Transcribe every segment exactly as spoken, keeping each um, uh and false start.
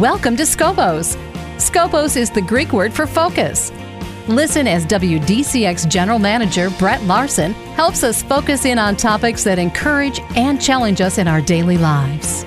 Welcome to Scopos. Scopos is the Greek word for focus. Listen as W D C X General Manager Brett Larson helps us focus in on topics that encourage and challenge us in our daily lives.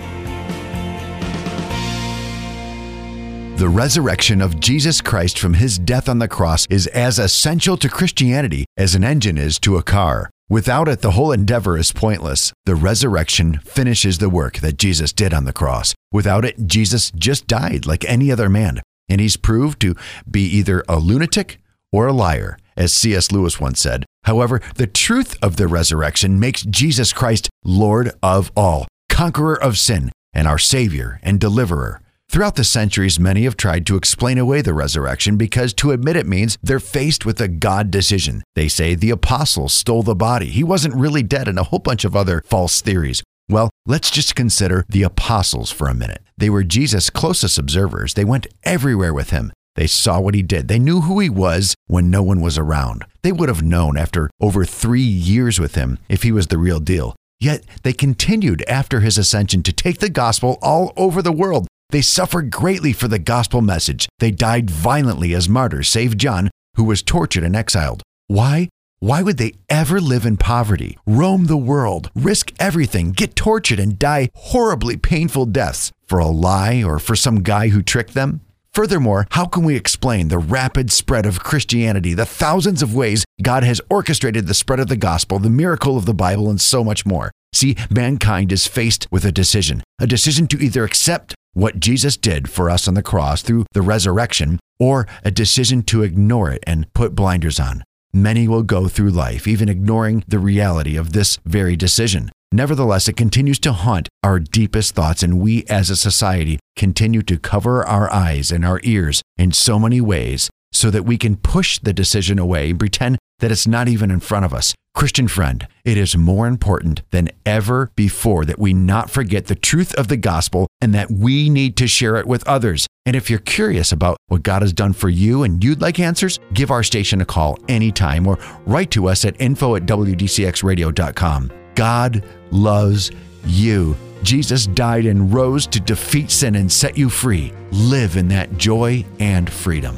The resurrection of Jesus Christ from his death on the cross is as essential to Christianity as an engine is to a car. Without it, the whole endeavor is pointless. The resurrection finishes the work that Jesus did on the cross. Without it, Jesus just died like any other man, and he's proved to be either a lunatic or a liar, as C S Lewis once said. However, the truth of the resurrection makes Jesus Christ Lord of all, conqueror of sin, and our Savior and deliverer. Throughout the centuries, many have tried to explain away the resurrection because to admit it means they're faced with a God decision. They say the apostles stole the body, he wasn't really dead, and a whole bunch of other false theories. Well, let's just consider the apostles for a minute. They were Jesus' closest observers. They went everywhere with him. They saw what he did. They knew who he was when no one was around. They would have known after over three years with him if he was the real deal. Yet they continued after his ascension to take the gospel all over the world. They suffered greatly for the gospel message. They died violently as martyrs, save John, who was tortured and exiled. Why? Why would they ever live in poverty, roam the world, risk everything, get tortured, and die horribly painful deaths for a lie or for some guy who tricked them? Furthermore, how can we explain the rapid spread of Christianity, the thousands of ways God has orchestrated the spread of the gospel, the miracle of the Bible, and so much more? See, mankind is faced with a decision, a decision to either accept what Jesus did for us on the cross through the resurrection, or a decision to ignore it and put blinders on. Many will go through life even ignoring the reality of this very decision. Nevertheless, it continues to haunt our deepest thoughts, and we as a society continue to cover our eyes and our ears in so many ways so that we can push the decision away and pretend that it's not even in front of us. Christian friend, it is more important than ever before that we not forget the truth of the gospel and that we need to share it with others. And if you're curious about what God has done for you and you'd like answers, give our station a call anytime or write to us at info at w d c x radio dot com. God loves you. Jesus died and rose to defeat sin and set you free. Live in that joy and freedom.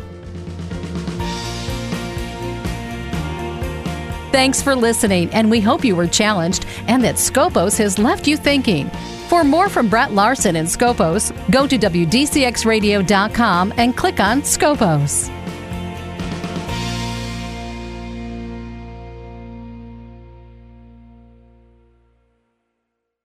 Thanks for listening, and we hope you were challenged and that Scopos has left you thinking. For more from Brett Larson and Scopos, go to w d c x radio dot com and click on Scopos.